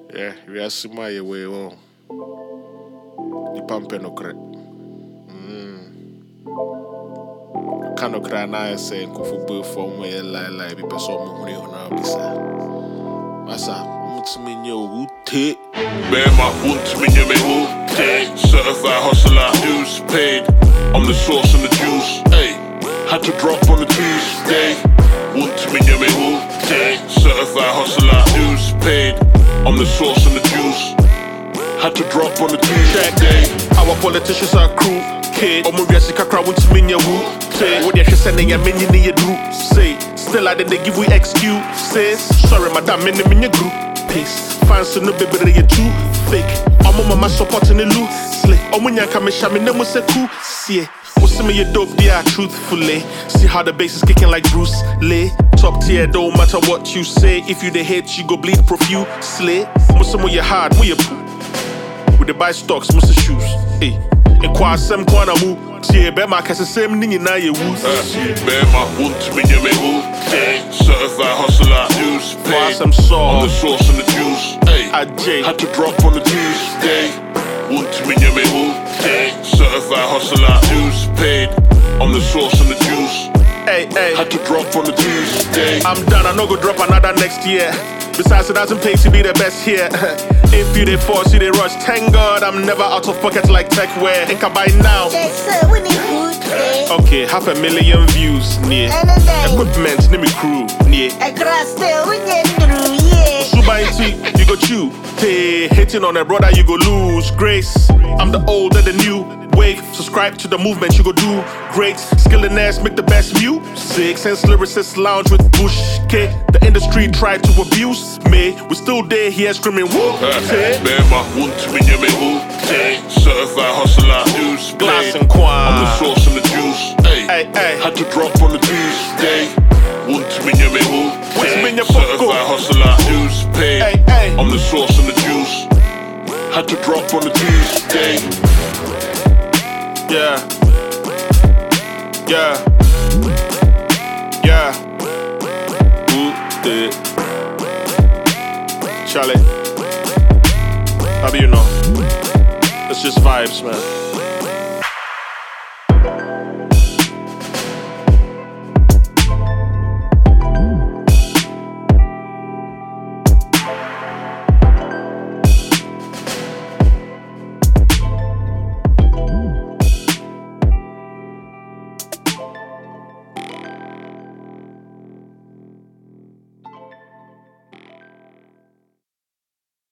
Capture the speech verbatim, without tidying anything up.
Yeah, we are my way on. The pump no crack. Cano crana saying Kufu from where lie lie be person money on our bisa. Massa, Mutsmin yo who take Bear my Mutsmin yo me who take certified hustler, dues paid. I'm the source and the juice. Hey, had to drop on the Tuesday. Mutsmin yo me who take certified hustler, dues paid. I'm the source and the juice. Had to drop on the Tuesday. Our politicians are cruel. Omo wiase kakra won't mean your woo. Say, what you're sending a mini in your group. Say, still I didn't give we excuses. Sorry, madam, in the group. Peace. Fans no baby, you're too fake. Omo mama supporting the loot. Slay. Omo nyanka me shami nemo se cool. See, what's me your dope there truthfully. See how the bass is kicking like Bruce Lee. Top tier, don't matter what you say. If you the hate, you go bleed profusely. Most of you hard, we you poo. With the buy stocks, most of shoes. Hey. In kwa sem kwa na mu tie be ma kase sem ni nyina ye wu be ma want me ye me who certified hustler dues paid some song on the source and the juice. Hey, I J had to drop on the Tuesday. Want me ye me who certified hustler dues paid on the source and the juice. Hey, hey, had to drop on the Tuesday. I'm done, I no go drop another next year. Besides, it doesn't pay to be the best here. If you they force, you they rush. Thank God I'm never out of pocket like tech wear. Think I buy now. Okay, half a million views near. Equipment, name me crew near. Suba into you go chew. Hey, hitting on a brother, you go lose. Grace, I'm the old and the new. Wave, subscribe to the movement, you go do great. Skill and ass, make the best music. Sense lyricists lounge with Bush K. The industry tried to abuse me. We still there here screaming woo. Bear my want me ye me who certified hustler dues Glass paid. and quan. I'm the source and the juice. Hey, Hey, hey. had to drop on the Tuesday. Want me ye me who certified hustler dues paid. Hey, hey. I'm the source and the juice. Had to drop on the Tuesday. Yeah. Yeah. Yeah. Who did? Charlie. How do you know? It's just vibes, man.